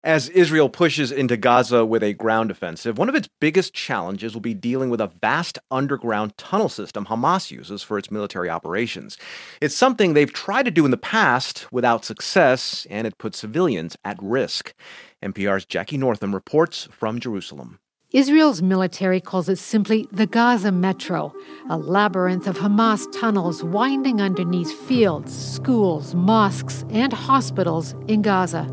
As Israel pushes into Gaza with a ground offensive, one of its biggest challenges will be dealing with a vast underground tunnel system Hamas uses for its military operations. It's something they've tried to do in the past without success, and it puts civilians at risk. NPR's Jackie Northam reports from Jerusalem. Israel's military calls it simply the Gaza Metro, a labyrinth of Hamas tunnels winding underneath fields, schools, mosques, and hospitals in Gaza.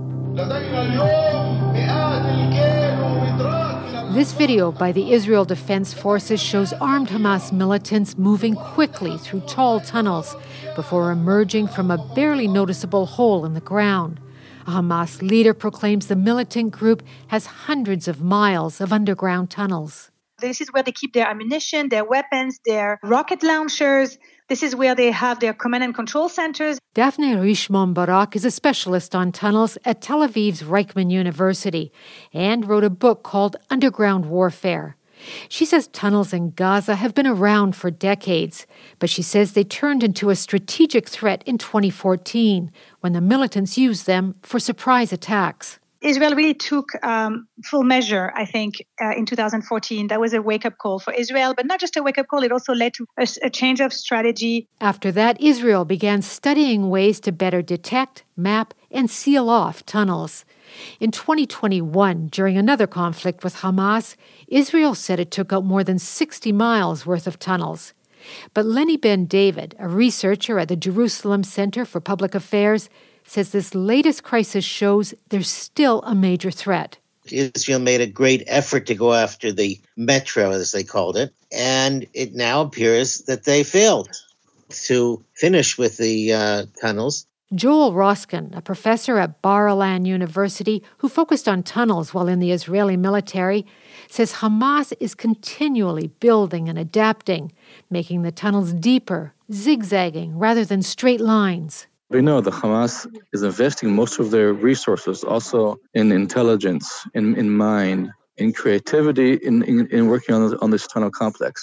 This video by the Israel Defense Forces shows armed Hamas militants moving quickly through tall tunnels before emerging from a barely noticeable hole in the ground. A Hamas leader proclaims the militant group has hundreds of miles of underground tunnels. This is where they keep their ammunition, their weapons, their rocket launchers. This is where they have their command and control centers. Daphne Rishmon Barak is a specialist on tunnels at Tel Aviv's Reichman University and wrote a book called Underground Warfare. She says tunnels in Gaza have been around for decades, but she says they turned into a strategic threat in 2014 when the militants used them for surprise attacks. Israel really took full measure, I think, in 2014. That was a wake-up call for Israel, but not just a wake-up call, it also led to a change of strategy. After that, Israel began studying ways to better detect, map, and seal off tunnels. In 2021, during another conflict with Hamas, Israel said it took out more than 60 miles worth of tunnels. But Lenny Ben David, a researcher at the Jerusalem Center for Public Affairs, says this latest crisis shows there's still a major threat. Israel made a great effort to go after the metro, as they called it, and it now appears that they failed to finish with the tunnels. Joel Roskin, a professor at Bar-Ilan University who focused on tunnels while in the Israeli military, says Hamas is continually building and adapting, making the tunnels deeper, zigzagging rather than straight lines. We know that Hamas is investing most of their resources also in intelligence, in mind, in creativity, in working on this tunnel complex.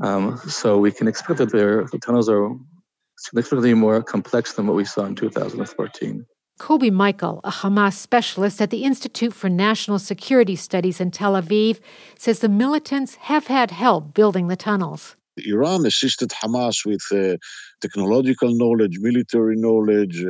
So we can expect that the tunnels are significantly more complex than what we saw in 2014. Kobi Michael, a Hamas specialist at the Institute for National Security Studies in Tel Aviv, says the militants have had help building the tunnels. Iran assisted Hamas with technological knowledge, military knowledge,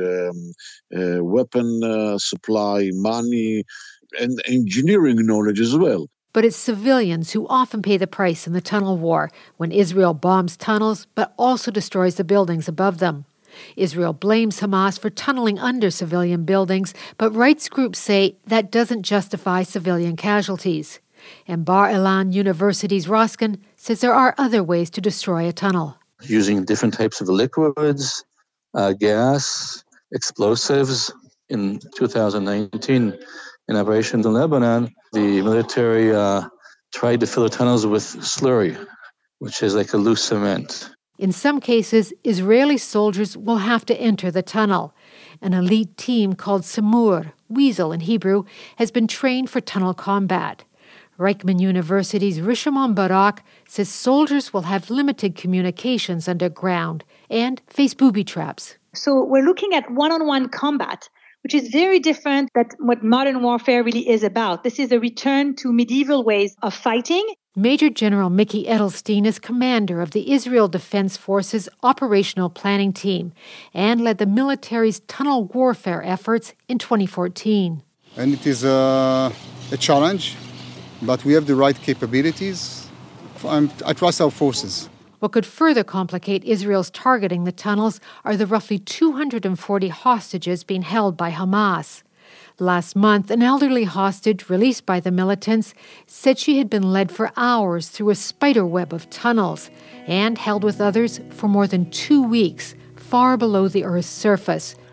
weapon supply, money, and engineering knowledge as well. But it's civilians who often pay the price in the tunnel war when Israel bombs tunnels but also destroys the buildings above them. Israel blames Hamas for tunneling under civilian buildings, but rights groups say that doesn't justify civilian casualties. And Bar-Ilan University's Roskin says there are other ways to destroy a tunnel. Using different types of liquids, gas, explosives. In 2019, in Operation in Lebanon, the military tried to fill the tunnels with slurry, which is like a loose cement. In some cases, Israeli soldiers will have to enter the tunnel. An elite team called Samur, Weasel in Hebrew, has been trained for tunnel combat. Reichman University's Rishmon Barak says soldiers will have limited communications underground and face booby traps. So we're looking at one-on-one combat, which is very different than what modern warfare really is about. This is a return to medieval ways of fighting. Major General Mickey Edelstein is commander of the Israel Defense Forces Operational Planning Team and led the military's tunnel warfare efforts in 2014. And it is a challenge, but we have the right capabilities. I trust our forces. What could further complicate Israel's targeting the tunnels are the roughly 240 hostages being held by Hamas. Last month, an elderly hostage released by the militants said she had been led for hours through a spider web of tunnels and held with others for more than 2 weeks, far below the Earth's surface,